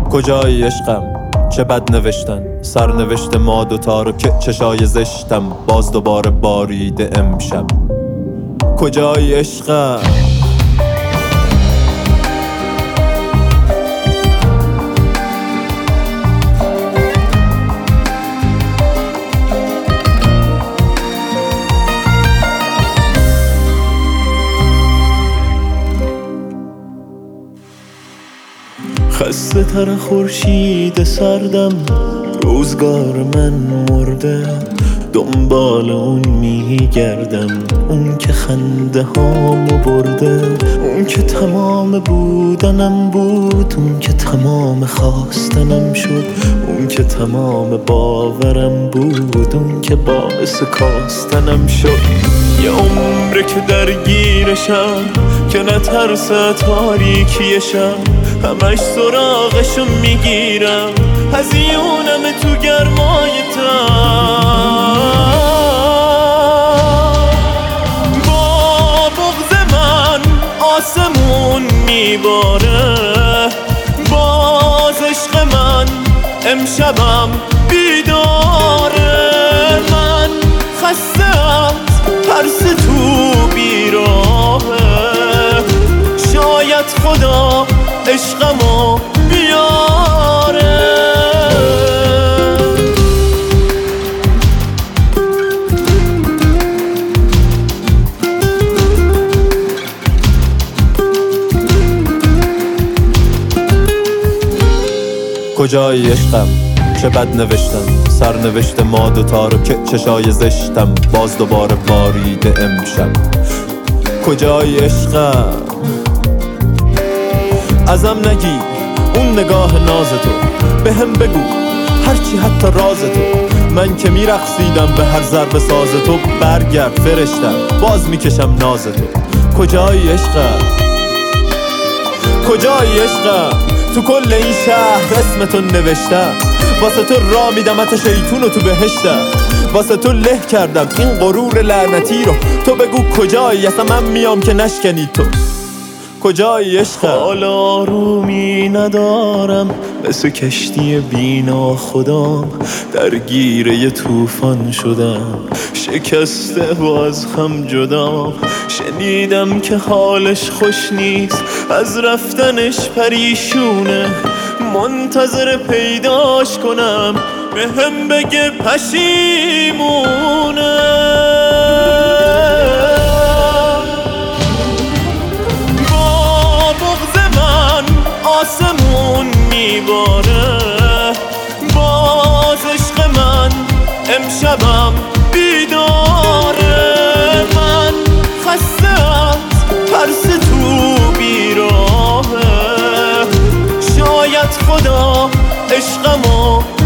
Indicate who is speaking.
Speaker 1: کجای عشقم چه بد نوشتن سرنوشت ما دوتا رو که چشای زشتم باز دوباره باریده امشب. کجای عشقم
Speaker 2: خسته تر خورشید سردم، روزگار من مرده، دنبال اون میگردم، اون که خنده هامو برده، اون که تمام بودنم بود، اون که تمام خواستنم شد، اون که تمام باورم بود، اون که باعث کاستنم شد. یه عمره که درگیرشم که نترس تاریکیشم، همش سراغشو میگیرم، هزیونم تو گرمای تن. با بغض من آسمون میباره، باز عشق من امشبم بیداره. من خسته‌ام ترس تو بیراهه، شاید خدا عشقمو بیاره.
Speaker 1: کجای عشقم چه بد نوشتن سرنوشت ما دوتا رو که چشای زشتم باز دوباره باریده امشب. کجای عشقم ازم نگی اون نگاه ناز تو، به هم بگو هرچی حتی راز تو. من که میرقصیدم به هر ضرب ساز تو، برگرد فرشتم باز میکشم ناز تو. کجای عشقم کجای عشقم تو کل این شهر اسم تو نوشتم، واسه تو را میدم حتی شیطونو تو بهشتم، واسه تو له کردم این غرور لعنتی رو. تو بگو کجایی اصلا من میام که نشکنی تو. کجای عشقم
Speaker 2: حالا آرومی ندارم، مثل کشتی بینا خودم درگیر یه طوفان شدم، شکسته و از هم جدام. شنیدم که حالش خوش نیست، از رفتنش پریشونه، منتظر پیداش کنم به هم بگه پشیمونه. آسمون میباره، باز عشق من امشبم بیداره. من خسته‌ام ترس تو بیراهه، شاید خدا عشقمو